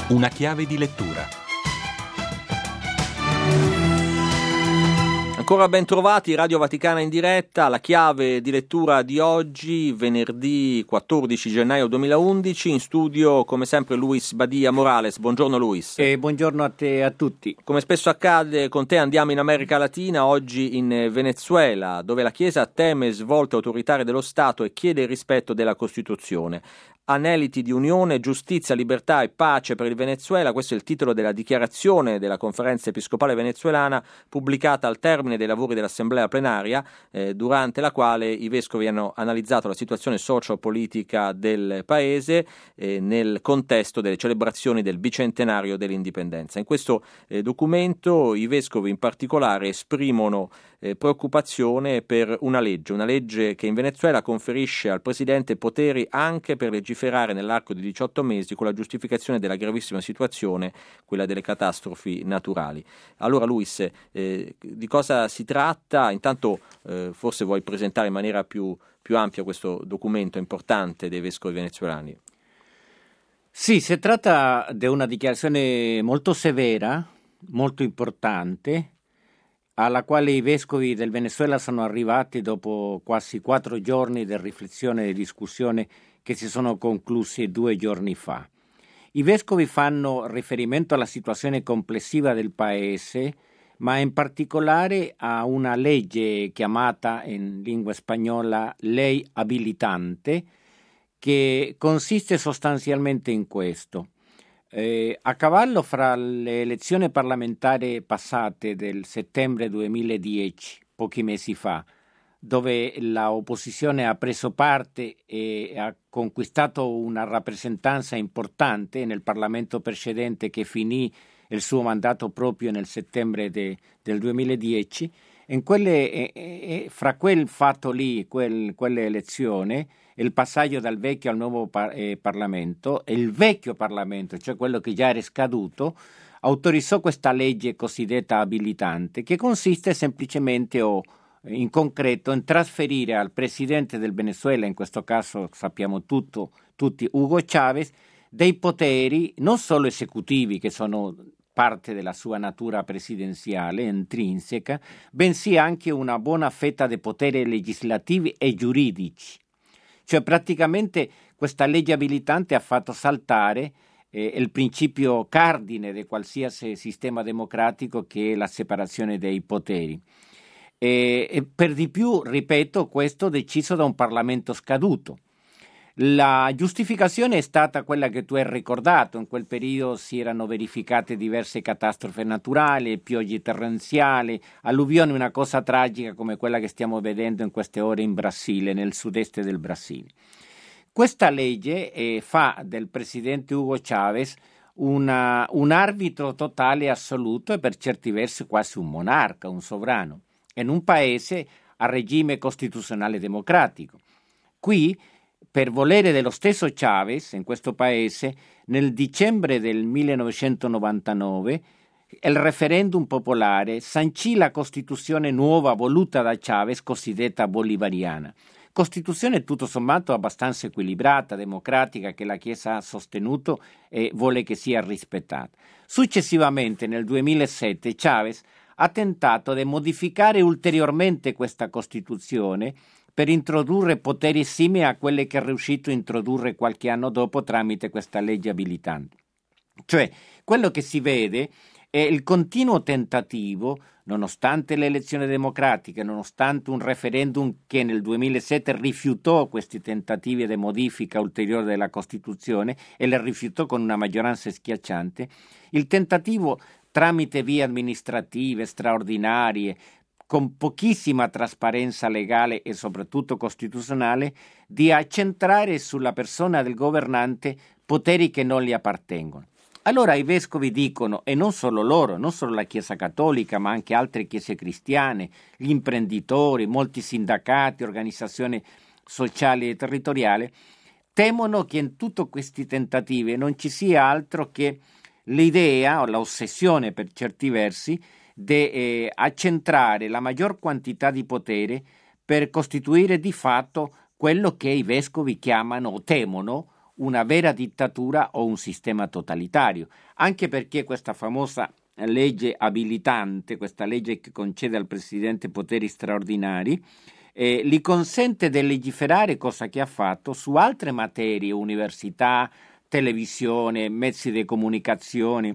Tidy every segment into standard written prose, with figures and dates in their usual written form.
Una chiave di lettura. Ancora ben trovati, Radio Vaticana in diretta, la chiave di lettura di oggi, venerdì 14 gennaio 2011, in studio come sempre Luis Badia Morales. Buongiorno Luis. Buongiorno a te e a tutti. Come spesso accade con te andiamo in America Latina, oggi in Venezuela, dove la Chiesa teme svolte autoritarie dello Stato e chiede il rispetto della Costituzione. Aneliti di unione, giustizia, libertà e pace per il Venezuela, questo è il titolo della dichiarazione della Conferenza Episcopale Venezuelana pubblicata al termine dei lavori dell'Assemblea plenaria, durante la quale i vescovi hanno analizzato la situazione socio-politica del paese nel contesto delle celebrazioni del bicentenario dell'indipendenza. In questo documento i vescovi in particolare esprimono preoccupazione per una legge che in Venezuela conferisce al Presidente poteri anche per legiferare nell'arco di 18 mesi con la giustificazione della gravissima situazione, quella delle catastrofi naturali. Allora Luis, di cosa si tratta? Intanto forse vuoi presentare in maniera più ampia questo documento importante dei vescovi venezuelani. Sì, si tratta di una dichiarazione molto severa, molto importante, alla quale i vescovi del Venezuela sono arrivati dopo quasi 4 giorni di riflessione e discussione che si sono conclusi 2 giorni fa. I vescovi fanno riferimento alla situazione complessiva del paese, ma in particolare a una legge chiamata in lingua spagnola Ley Habilitante, che consiste sostanzialmente in questo. A cavallo fra le elezioni parlamentari passate del settembre 2010, pochi mesi fa, dove la opposizione ha preso parte e ha conquistato una rappresentanza importante nel Parlamento precedente che finì il suo mandato proprio nel settembre del 2010, fra quel fatto lì, quelle elezioni, il passaggio dal vecchio al nuovo Parlamento, e il vecchio Parlamento, cioè quello che già era scaduto, autorizzò questa legge cosiddetta abilitante, che consiste semplicemente in concreto in trasferire al presidente del Venezuela, in questo caso sappiamo tutti Hugo Chávez, dei poteri non solo esecutivi, che sono parte della sua natura presidenziale intrinseca, bensì anche una buona fetta di poteri legislativi e giuridici. Cioè praticamente questa legge abilitante ha fatto saltare il principio cardine di qualsiasi sistema democratico, che è la separazione dei poteri. E per di più, ripeto, questo deciso da un Parlamento scaduto. La giustificazione è stata quella che tu hai ricordato: in quel periodo si erano verificate diverse catastrofi naturali, piogge torrenziali, alluvioni, una cosa tragica come quella che stiamo vedendo in queste ore in Brasile, nel sud-est del Brasile. Questa legge fa del presidente Hugo Chávez un arbitro totale e assoluto, e per certi versi quasi un monarca, un sovrano, in un paese a regime costituzionale democratico. Qui, per volere dello stesso Chávez, in questo paese, nel dicembre del 1999, il referendum popolare sancì la Costituzione nuova voluta da Chávez, cosiddetta bolivariana. Costituzione tutto sommato abbastanza equilibrata, democratica, che la Chiesa ha sostenuto e vuole che sia rispettata. Successivamente, nel 2007, Chávez ha tentato di modificare ulteriormente questa Costituzione per introdurre poteri simili a quelli che è riuscito a introdurre qualche anno dopo tramite questa legge abilitante. Cioè, quello che si vede è il continuo tentativo, nonostante le elezioni democratiche, nonostante un referendum che nel 2007 rifiutò questi tentativi di modifica ulteriore della Costituzione e le rifiutò con una maggioranza schiacciante, il tentativo tramite vie amministrative straordinarie, con pochissima trasparenza legale e soprattutto costituzionale, di accentrare sulla persona del governante poteri che non gli appartengono. Allora i vescovi dicono, e non solo loro, non solo la Chiesa Cattolica, ma anche altre chiese cristiane, gli imprenditori, molti sindacati, organizzazioni sociali e territoriali, temono che in tutti questi tentativi non ci sia altro che l'idea o l'ossessione, per certi versi, di accentrare la maggior quantità di potere per costituire di fatto quello che i vescovi chiamano o temono una vera dittatura o un sistema totalitario, anche perché questa famosa legge abilitante, questa legge che concede al Presidente poteri straordinari, gli consente di legiferare, cosa che ha fatto, su altre materie, università, televisione, mezzi di comunicazione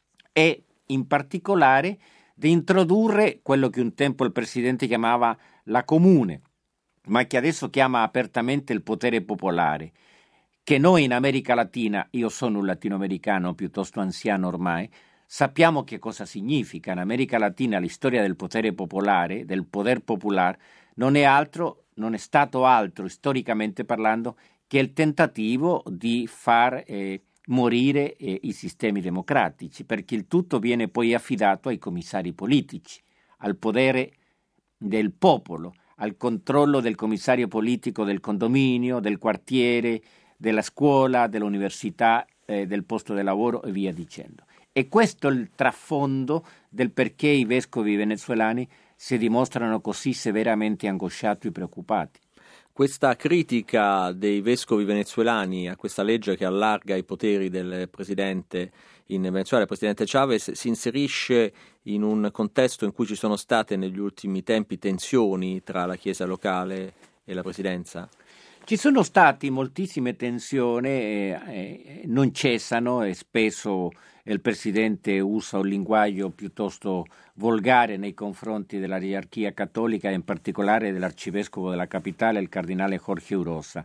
e in particolare di introdurre quello che un tempo il Presidente chiamava la comune, ma che adesso chiama apertamente il potere popolare, che noi in America Latina, io sono un latinoamericano piuttosto anziano ormai, sappiamo che cosa significa. In America Latina la storia del potere popolare, del poder popular, non è stato altro, storicamente parlando, che il tentativo di far morire i sistemi democratici, perché il tutto viene poi affidato ai commissari politici, al potere del popolo, al controllo del commissario politico del condominio, del quartiere, della scuola, dell'università, del posto di lavoro e via dicendo. E questo è il trasfondo del perché i vescovi venezuelani si dimostrano così severamente angosciati e preoccupati. Questa critica dei vescovi venezuelani a questa legge che allarga i poteri del presidente in Venezuela, il presidente Chavez, si inserisce in un contesto in cui ci sono state negli ultimi tempi tensioni tra la Chiesa locale e la presidenza? Ci sono state moltissime tensioni, non cessano e spesso il Presidente usa un linguaggio piuttosto volgare nei confronti della gerarchia cattolica e in particolare dell'arcivescovo della capitale, il cardinale Jorge Urosa.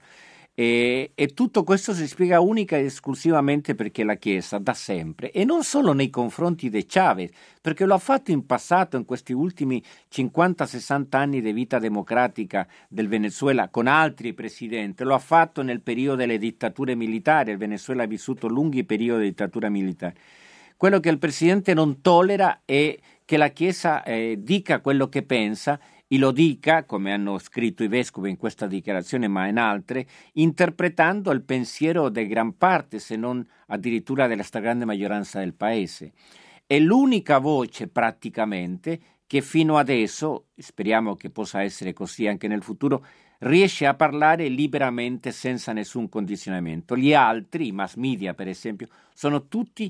E tutto questo si spiega unica ed esclusivamente perché la Chiesa da sempre, e non solo nei confronti di Chavez, perché lo ha fatto in passato, in questi ultimi 50-60 anni di vita democratica del Venezuela con altri presidenti, lo ha fatto nel periodo delle dittature militari. Il Venezuela ha vissuto lunghi periodi di dittatura militare. Quello che il presidente non tollera è che la Chiesa dica quello che pensa e lo dica, come hanno scritto i vescovi in questa dichiarazione ma in altre, interpretando il pensiero di gran parte, se non addirittura della stragrande maggioranza del paese. È l'unica voce praticamente che fino adesso, speriamo che possa essere così anche nel futuro, riesce a parlare liberamente senza nessun condizionamento. Gli altri, i mass media per esempio, sono tutti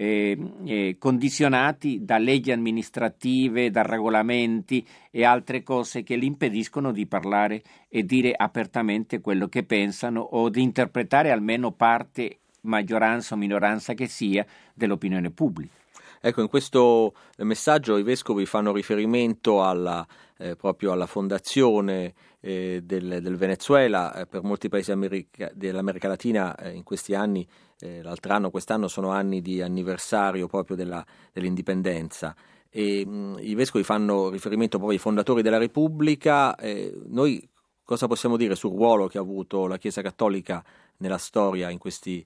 condizionati da leggi amministrative, da regolamenti e altre cose che li impediscono di parlare e dire apertamente quello che pensano o di interpretare almeno parte, maggioranza o minoranza che sia, dell'opinione pubblica. Ecco, in questo messaggio i vescovi fanno riferimento proprio alla fondazione del Venezuela. Per molti paesi dell'America Latina in questi anni, quest'anno sono anni di anniversario proprio dell'indipendenza. E i vescovi fanno riferimento proprio ai fondatori della Repubblica. Noi cosa possiamo dire sul ruolo che ha avuto la Chiesa Cattolica nella storia in questi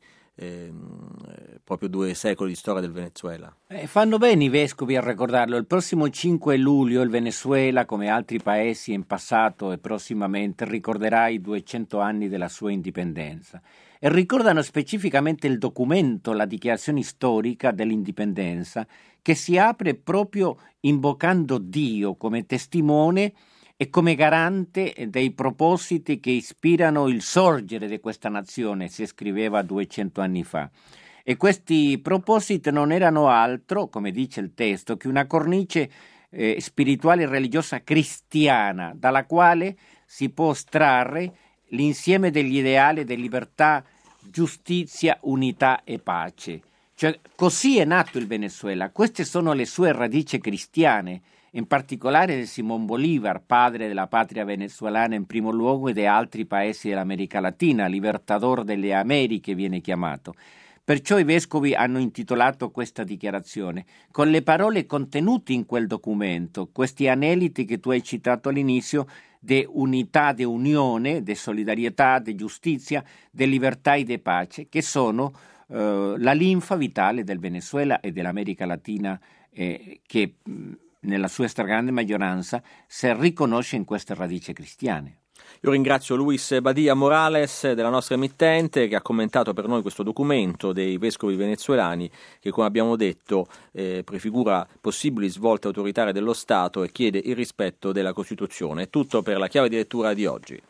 proprio 2 secoli di storia del Venezuela? Fanno bene i vescovi a ricordarlo. Il prossimo 5 luglio il Venezuela, come altri paesi in passato e prossimamente, ricorderà i 200 anni della sua indipendenza e ricordano specificamente il documento, la dichiarazione storica dell'indipendenza, che si apre proprio invocando Dio come testimone e come garante dei propositi che ispirano il sorgere di questa nazione, si scriveva 200 anni fa. E questi propositi non erano altro, come dice il testo, che una cornice spirituale e religiosa cristiana, dalla quale si può trarre l'insieme degli ideali di libertà, giustizia, unità e pace. Cioè, così è nato il Venezuela, queste sono le sue radici cristiane, in particolare di Simón Bolívar, padre della patria venezuelana in primo luogo e di altri paesi dell'America Latina, libertador delle Americhe viene chiamato. Perciò i vescovi hanno intitolato questa dichiarazione con le parole contenute in quel documento, questi aneliti che tu hai citato all'inizio, di unità, di unione, di solidarietà, di giustizia, di libertà e di pace, che sono la linfa vitale del Venezuela e dell'America Latina che nella sua stragrande maggioranza si riconosce in queste radici cristiane. Io ringrazio Luis Badia Morales della nostra emittente che ha commentato per noi questo documento dei vescovi venezuelani che, come abbiamo detto, prefigura possibili svolte autoritarie dello Stato e chiede il rispetto della Costituzione. È tutto per la chiave di lettura di oggi.